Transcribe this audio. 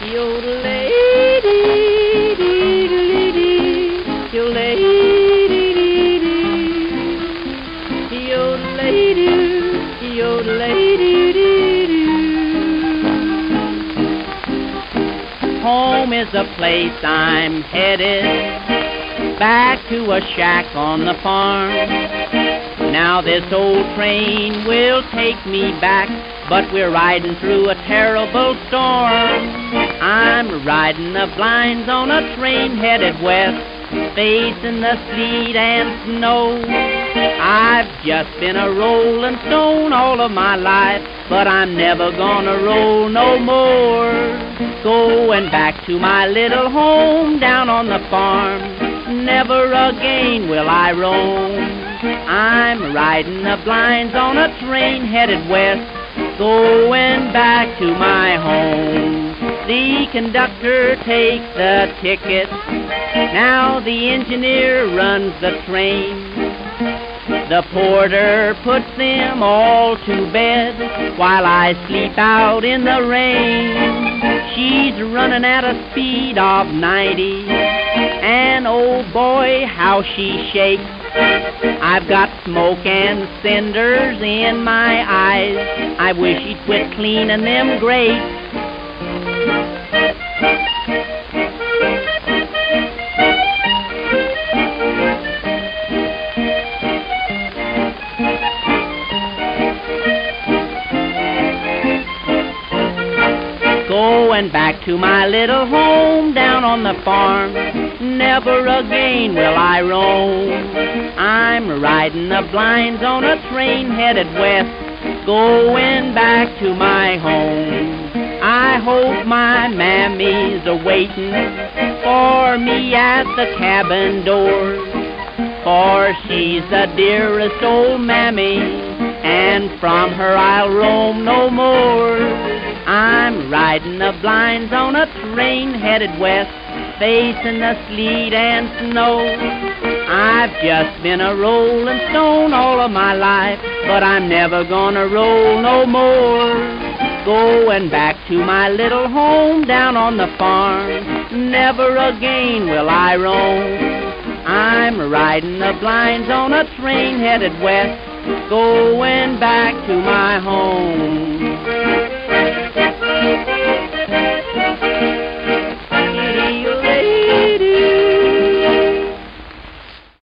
Yodelay-dee-dee-dee-dee, yodelay-dee-dee-dee, yodelay-doo, yodelay-doo-doo-doo. Home is the place I'm headed, back to a shack on the farm. Now this old train will take me back, but we're riding through a terrible storm. I'm riding the blinds on a train headed west, facing the sleet and snow. I've just been a rolling stone all of my life, but I'm never gonna roll no more. Going back to my little home down on the farm, never again will I roam. I'm riding the blinds on a train headed west, going back to my home. The conductor takes the ticket, now the engineer runs the train. The porter puts them all to bed while I sleep out in the rain. She's running at a speed of 90, and oh boy, how she shakes. I've got smoke and cinders in my eyes. I wish he'd quit cleaning them grates. Going back to my little home down on the farm, never again will I roam. I'm riding the blinds on a train headed west, going back to my home. I hope my mammy's a-waiting for me at the cabin door, for she's the dearest old mammy, and from her I'll roam no more. I'm riding the blinds on a train headed west, facing the sleet and snow. I've just been a rolling stone all of my life, but I'm never gonna roll no more. Going back to my little home down on the farm, never again will I roam. I'm riding the blinds on a train headed west, going back to my home.